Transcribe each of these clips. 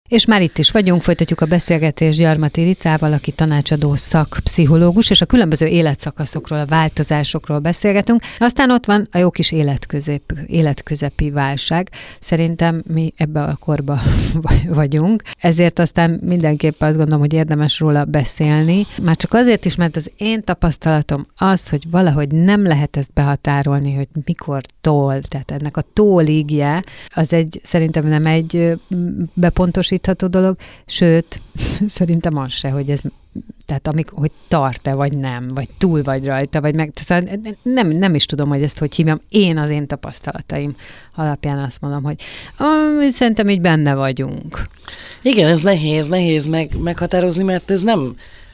És már itt is vagyunk, folytatjuk a beszélgetést Gyarmati Ritával, aki tanácsadó szakpszichológus, és a különböző életszakaszokról, a változásokról beszélgetünk. Aztán ott van a jó kis életközepi válság. Szerintem mi ebbe a korba vagyunk. Ezért aztán mindenképp azt gondolom, hogy érdemes róla beszélni. Már csak azért is, mert az én tapasztalatom az, hogy valahogy nem lehet ezt behatárolni, hogy mikor tól. Tehát ennek a tóligje, az szerintem nem egy bepontosítható dolog, sőt, szerintem az se, hogy ez, tehát hogy tart-e, vagy nem, vagy túl vagy rajta, vagy meg, nem is tudom, hogy ezt hogy hívjam. Én az én tapasztalataim alapján azt mondom, hogy szerintem így benne vagyunk. Igen, ez nehéz meghatározni, mert ez nem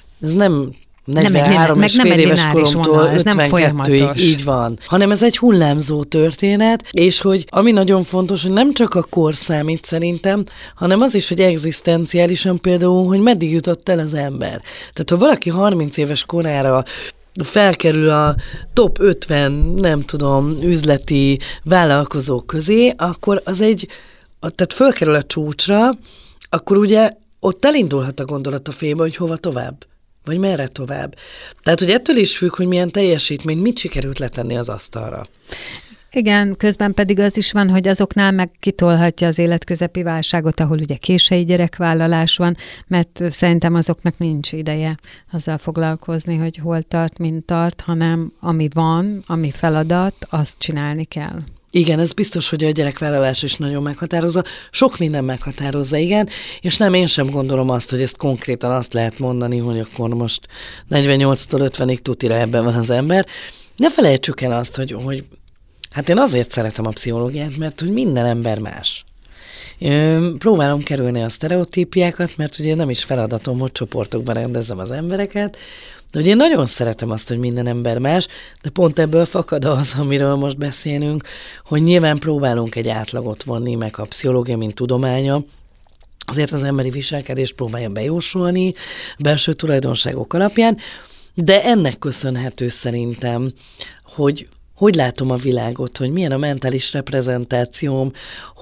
43 és fél éves koromtól 52-ig, így van. Hanem ez egy hullámzó történet, és hogy ami nagyon fontos, hogy nem csak a kor számít szerintem, hanem az is, hogy egzisztenciálisan például, hogy meddig jutott el az ember. Tehát ha valaki 30 éves korára felkerül a top 50, nem tudom, üzleti vállalkozók közé, akkor tehát fölkerül a csúcsra, akkor ugye ott elindulhat a gondolat a fejébe, hogy hova tovább. Vagy merre tovább. Tehát, hogy ettől is függ, hogy milyen teljesítményt, mit sikerült letenni az asztalra. Igen, közben pedig az is van, hogy azoknál meg kitolhatja az életközepi válságot, ahol ugye késői gyerekvállalás van, mert szerintem azoknak nincs ideje azzal foglalkozni, hogy hol tart, mint tart, hanem ami van, ami feladat, azt csinálni kell. Igen, ez biztos, hogy a gyerekvállalás is nagyon meghatározza. Sok minden meghatározza, igen, és nem, én sem gondolom azt, hogy ezt konkrétan azt lehet mondani, hogy akkor most 48-tól 50-ig tutira ebben van az ember. Ne felejtsük el azt, hogy hát én azért szeretem a pszichológiát, mert hogy minden ember más. Próbálom kerülni a sztereotípiákat, mert ugye nem is feladatom, hogy csoportokban rendezzem az embereket, de ugye én nagyon szeretem azt, hogy minden ember más, de pont ebből fakad az, amiről most beszélünk, hogy nyilván próbálunk egy átlagot vonni, meg a pszichológia, mint tudománya, azért az emberi viselkedést próbálja bejósolni belső tulajdonságok alapján, de ennek köszönhető szerintem, hogy látom a világot, hogy milyen a mentális reprezentációm,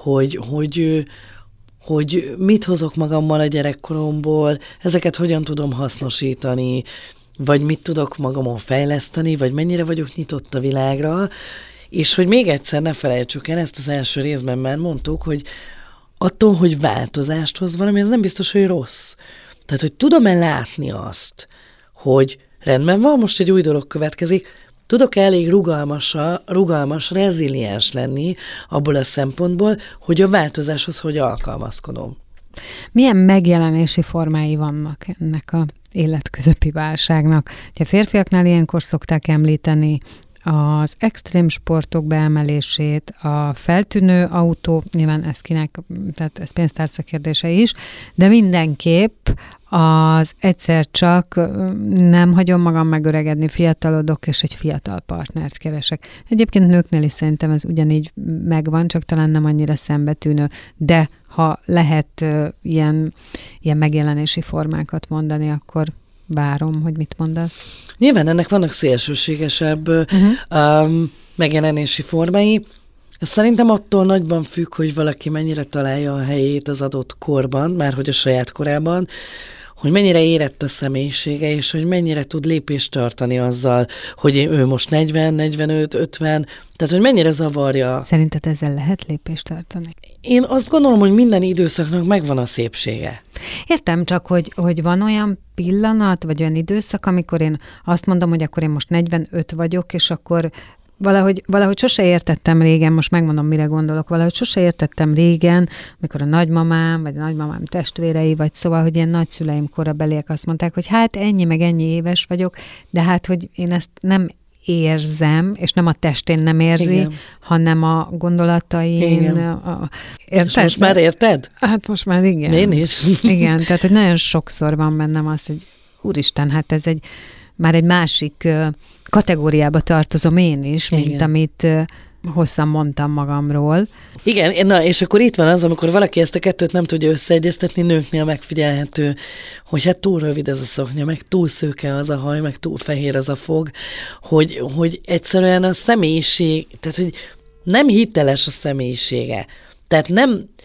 hogy mit hozok magammal a gyerekkoromból, ezeket hogyan tudom hasznosítani, vagy mit tudok magamon fejleszteni, vagy mennyire vagyok nyitott a világra, és hogy még egyszer ne felejtsük el, ezt az első részben már mondtuk, hogy attól, hogy változást hoz valami, ez nem biztos, hogy rossz. Tehát, hogy tudom-e látni azt, hogy rendben van, most egy új dolog következik, tudok elég rugalmas, reziliens lenni abból a szempontból, hogy a változáshoz hogy alkalmazkodom. Milyen megjelenési formái vannak ennek a életközepi válságnak? A férfiaknál ilyenkor szokták említeni az extrém sportok beemelését, a feltűnő autó, nyilván ez kinek, tehát ez pénztárca kérdése is, de mindenképp az egyszer csak nem hagyom magam megöregedni, fiatalodok, és egy fiatal partnert keresek. Egyébként nőknél is szerintem ez ugyanígy megvan, csak talán nem annyira szembetűnő, de ha lehet ilyen megjelenési formákat mondani, akkor várom, hogy mit mondasz. Nyilván ennek vannak szélsőségesebb megjelenési formái. Szerintem attól nagyban függ, hogy valaki mennyire találja a helyét az adott korban, már hogy a saját korában, hogy mennyire érett a személyisége, és hogy mennyire tud lépést tartani azzal, hogy ő most 40, 45, 50, tehát hogy mennyire zavarja. Szerinted ezzel lehet lépést tartani? Én azt gondolom, hogy minden időszaknak megvan a szépsége. Értem, csak hogy van olyan pillanat, vagy olyan időszak, amikor én azt mondom, hogy akkor én most 45 vagyok, és akkor valahogy sose értettem régen, most megmondom, mire gondolok, valahogy sose értettem régen, amikor a nagymamám, vagy a nagymamám testvérei, vagy szóval, hogy ilyen nagyszüleim korabeliek azt mondták, hogy hát ennyi meg ennyi éves vagyok, de hát, hogy én ezt nem érzem, és nem a testén nem érzi, igen, hanem a gondolataim. És most már érted? Hát most már igen. Én is. Igen, tehát hogy nagyon sokszor van bennem az, hogy úristen, hát ez már egy másik kategóriába tartozom én is, mint igen, amit hosszan mondtam magamról. Igen, na és akkor itt van az, amikor valaki ezt a kettőt nem tudja összeegyeztetni, nőknél megfigyelhető, hogy hát túl rövid ez a szoknya, meg túl szőke az a haj, meg túl fehér az a fog, hogy egyszerűen a személyiség, tehát hogy nem hiteles a személyisége. Tehát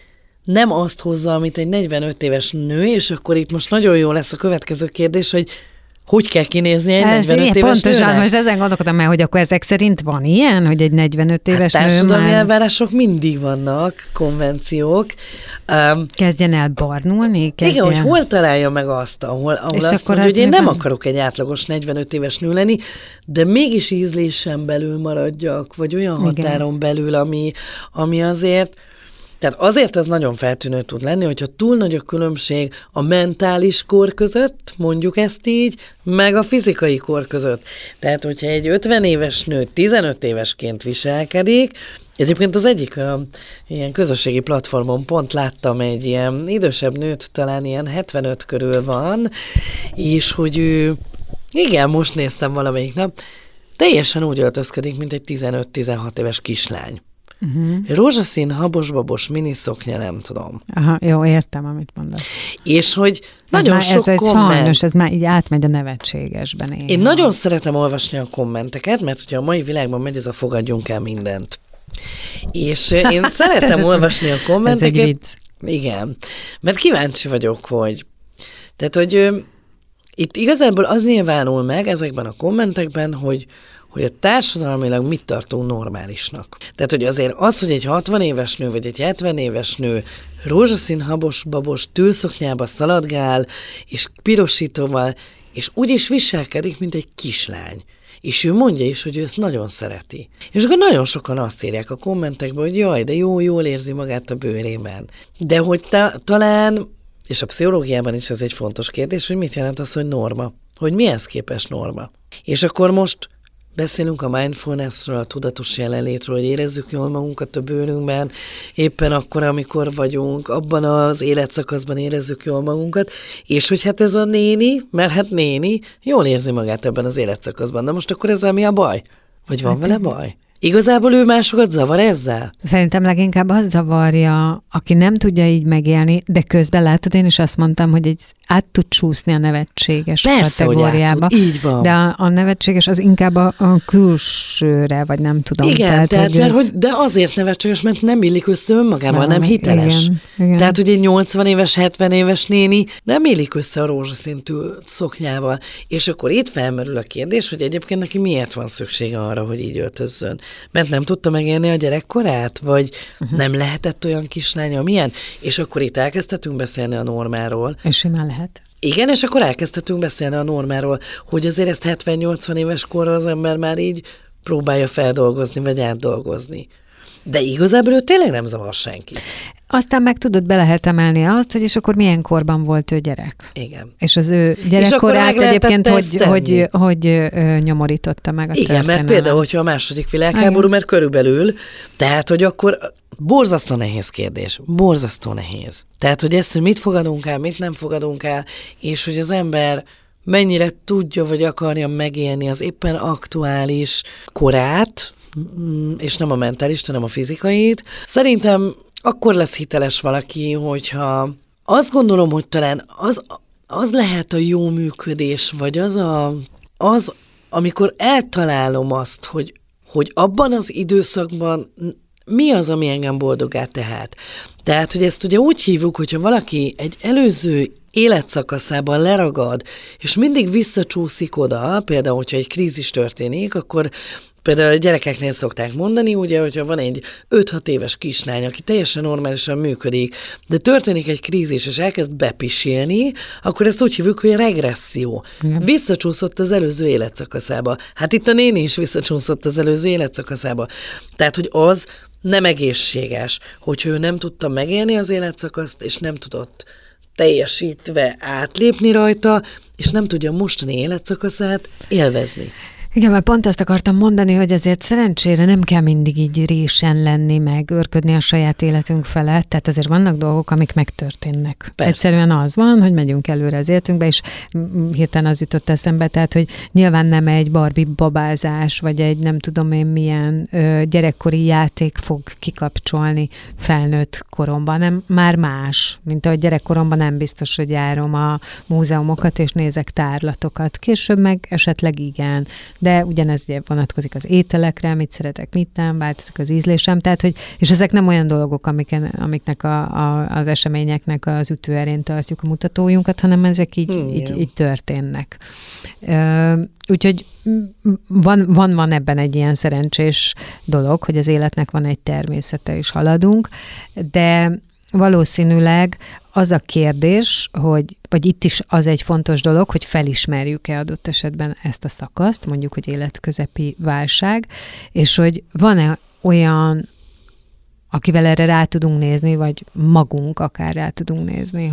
nem azt hozza, amit egy 45 éves nő, és akkor itt most nagyon jó lesz a következő kérdés, hogy kell kinézni egy 45 éves pontosan, nőnek? most ezen gondolkodom el, hogy akkor ezek szerint van ilyen, hogy egy 45 éves nő társadalmi már elvárások mindig vannak, konvenciók. kezdjen el barnulni? Igen, hogy hol találja meg azt, ahol azt mondja, hogy én nem akarok egy átlagos 45 éves nő lenni, de mégis ízlésen belül maradjak, vagy olyan határon belül, ami azért... Tehát azért az nagyon feltűnő tud lenni, hogyha túl nagy a különbség a mentális kor között, mondjuk ezt így, meg a fizikai kor között. Tehát, hogyha egy 50 éves nő 15 évesként viselkedik, egyébként az egyik ilyen közösségi platformon pont láttam egy ilyen idősebb nőt, talán ilyen 75 körül van, és hogy ő, igen, most néztem valamelyik nap, teljesen úgy öltözködik, mint egy 15-16 éves kislány. Rózsaszín, habos-babos, miniszoknya, nem tudom. Aha, jó, értem, amit mondasz. És hogy nagyon már, sok ez komment. Sajnos, ez már így átmegy a nevetségesben. Én nagyon szeretem olvasni a kommenteket, mert ugye a mai világban megy ez a fogadjunk el mindent. És én szeretem olvasni a kommenteket. Ez egy vicc. Igen, mert kíváncsi vagyok, hogy itt igazából az nyilvánul meg ezekben a kommentekben, hogy a társadalmilag mit tartunk normálisnak. Tehát, hogy azért az, hogy egy 60 éves nő, vagy egy 70 éves nő rózsaszín, habos-babos tűlszoknyába szaladgál, és pirosítóval, és úgy is viselkedik, mint egy kislány. És ő mondja is, hogy ő ezt nagyon szereti. És akkor nagyon sokan azt írják a kommentekben, hogy jaj, de jól érzi magát a bőrében. De hogy talán, és a pszichológiában is ez egy fontos kérdés, hogy mit jelent az, hogy norma? Hogy mihez képes norma? És akkor most beszélünk a mindfulnessről, a tudatos jelenlétről, hogy érezzük jól magunkat a bőrünkben, éppen akkor, amikor vagyunk, abban az életszakaszban érezzük jól magunkat, és hogy hát ez a néni, mert hát néni jól érzi magát ebben az életszakaszban. Na most akkor ezzel mi a baj? Vagy van vele baj? Igazából ő másokat zavar ezzel? Szerintem leginkább az zavarja, aki nem tudja így megélni, de közben látod, én is azt mondtam, hogy át tud csúszni a nevetséges kategóriába. Hogy így van. De a nevetséges az inkább a külsőre, vagy nem tudom. Igen, de azért nevetséges, mert nem illik össze önmagával, nem hiteles. Igen. Tehát, hogy egy 80 éves, 70 éves néni nem illik össze a rózsaszintű szoknyával. És akkor itt felmerül a kérdés, hogy egyébként neki miért van szüksége arra, hogy így öltözzön. Mert nem tudta megélni a gyerekkorát, vagy nem lehetett olyan kislány, amilyen, és akkor itt elkezdhetünk beszélni a normáról. És simán lehet. Igen, és akkor elkezdhetünk beszélni a normáról, hogy azért ezt 70-80 éves korra az ember már így próbálja feldolgozni, vagy átdolgozni. De igazából ő tényleg nem zavar senkit. Aztán meg tudod, be lehet emelni azt, hogy és akkor milyen korban volt ő gyerek. Igen. És az ő gyerekkorát egyébként, hogy nyomorította meg a történelem. Igen, mert például, hogyha a második világháború, mert körülbelül, tehát, hogy akkor borzasztó nehéz kérdés. Borzasztó nehéz. Tehát, hogy ezt, hogy mit fogadunk el, mit nem fogadunk el, és hogy az ember mennyire tudja, vagy akarja megélni az éppen aktuális korát, és nem a mentális, hanem a fizikait. Szerintem akkor lesz hiteles valaki, hogyha azt gondolom, hogy talán az lehet a jó működés, vagy az amikor eltalálom azt, hogy abban az időszakban mi az, ami engem boldoggá tehet. Tehát, hogy ezt ugye úgy hívjuk, hogyha valaki egy előző életszakaszában leragad, és mindig visszacsúszik oda, például, hogyha egy krízis történik, akkor például a gyerekeknél szokták mondani, ugye, hogyha van egy 5-6 éves kislány, aki teljesen normálisan működik, de történik egy krízis, és elkezd bepisilni, akkor ezt úgy hívjuk, hogy regresszió. Igen. Visszacsúszott az előző életszakaszába. Hát itt a néni is visszacsúszott az előző életszakaszába. Tehát, hogy az nem egészséges, hogyha ő nem tudta megélni az életszakaszt, és nem tudott teljesítve átlépni rajta, és nem tudja mostani életszakaszát élvezni. Igen, mert pont azt akartam mondani, hogy azért szerencsére nem kell mindig így résen lenni, meg őrködni a saját életünk felett, tehát azért vannak dolgok, amik megtörténnek. Persze. Egyszerűen az van, hogy megyünk előre az életünkbe, és hirtelen az jutott eszembe, tehát, hogy nyilván nem egy Barbie babázás, vagy egy nem tudom én milyen gyerekkori játék fog kikapcsolni felnőtt koromban, hanem már más, mint ahogy gyerekkoromban nem biztos, hogy járom a múzeumokat, és nézek tárlatokat. Később meg esetleg igen. de ugyanez ugye vonatkozik az ételekre, mit szeretek, mit nem, változik az ízlésem, tehát, hogy, és ezek nem olyan dolgok, amiknek az eseményeknek az ütőerén tartjuk a mutatójunkat, hanem ezek így történnek. Úgyhogy van ebben egy ilyen szerencsés dolog, hogy az életnek van egy természete, és haladunk, de valószínűleg az a kérdés, vagy itt is az egy fontos dolog, hogy felismerjük-e adott esetben ezt a szakaszt, mondjuk, hogy életközepi válság, és hogy van-e olyan, akivel erre rá tudunk nézni, vagy magunk akár rá tudunk nézni,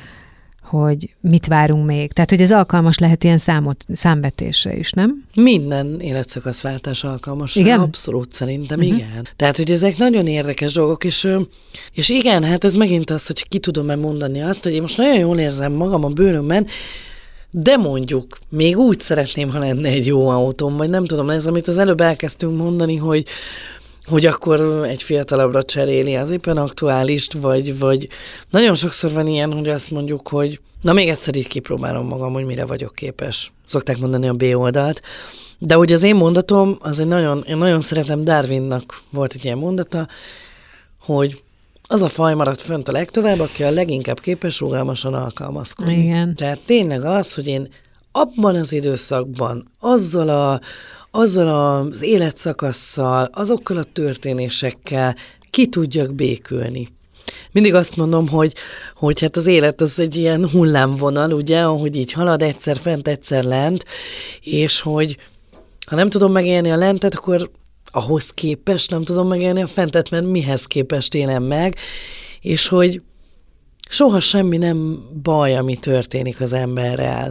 hogy mit várunk még. Tehát, hogy ez alkalmas lehet ilyen számvetésre is, nem? Minden életszakaszváltás alkalmas. Igen? Abszolút szerintem, igen. Tehát, hogy ezek nagyon érdekes dolgok, és igen, hát ez megint az, hogy ki tudom-e mondani azt, hogy én most nagyon jól érzem magam a bőrömben, de mondjuk még úgy szeretném, ha lenne egy jó autóm, vagy nem tudom, ez, amit az előbb elkezdtünk mondani, hogy akkor egy fiatalabbra cseréli az éppen aktuálist, vagy nagyon sokszor van ilyen, hogy azt mondjuk, hogy na még egyszer így kipróbálom magam, hogy mire vagyok képes. Szokták mondani a B oldalt. De hogy az én mondatom, én nagyon szeretem, Darwinnak volt egy ilyen mondata, hogy az a faj maradt fönt a legtovább, aki a leginkább képes rugalmasan alkalmazkodni. Igen. Tehát tényleg az, hogy én abban az időszakban, azzal az életszakasszal, azokkal a történésekkel ki tudjak békülni. Mindig azt mondom, hogy hát az élet az egy ilyen hullámvonal, ugye, ahogy így halad, egyszer fent, egyszer lent, és hogy ha nem tudom megélni a lentet, akkor ahhoz képest nem tudom megélni a fentet, mert mihez képest élem meg, és hogy soha semmi nem baj, ami történik az emberrel.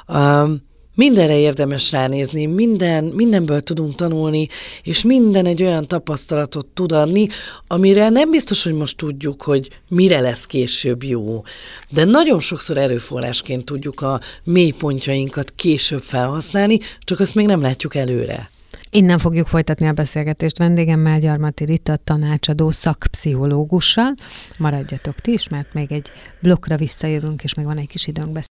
Mindenre érdemes ránézni, mindenből tudunk tanulni, és minden egy olyan tapasztalatot tud adni, amire nem biztos, hogy most tudjuk, hogy mire lesz később jó. De nagyon sokszor erőforrásként tudjuk a mélypontjainkat később felhasználni, csak azt még nem látjuk előre. Innen fogjuk folytatni a beszélgetést vendégemmel, Gyarmati Rita, tanácsadó szakpszichológussal. Maradjatok ti is, mert még egy blokkra visszajövünk, és még van egy kis időnk beszélgetni.